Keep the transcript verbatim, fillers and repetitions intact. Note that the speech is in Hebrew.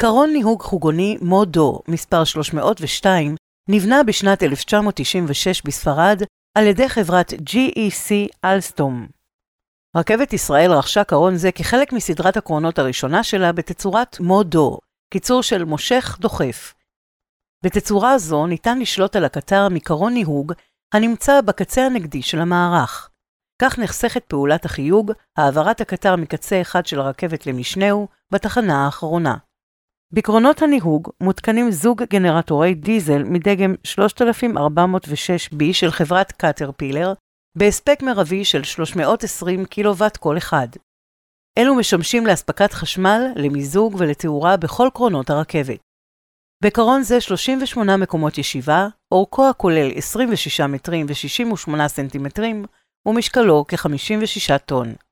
קרון ניהוג חוגוני מודו מספר שלוש מאות ושתיים נבנה בשנת אלף תשע מאות תשעים ושש בספרד על ידי חברת ג'י אי סי אלסטום. רכבת ישראל רכשה קרון זה כחלק מסדרת הקרונות הראשונה שלה בתצורת מודו, קיצור של מושך דוחף. בתצורה זו ניתן לשלוט על הקטר מקרון ניהוג הנמצא בקצה הנגדי של המערך. כך נחסכת פעולת החיוג, העברת הקטר מקצה אחד של הרכבת למשנהו בתחנה האחרונה. בקרונות הניהוג מותקנים זוג גנרטורי דיזל מדגם שלושת אלפים ארבע מאות ושש בי של חברת קטרפילר, בהספק מרבי של שלוש מאות ועשרים קילוואט כל אחד. אלו משמשים להספקת חשמל, למיזוג ולתאורה בכל קרונות הרכבת. בקרון זה שלושים ושמונה מקומות ישיבה, אורכו הכולל עשרים ושישה מטרים ו-שישים ושמונה סנטימטרים, ומשקלו כ-חמישים ושישה טון.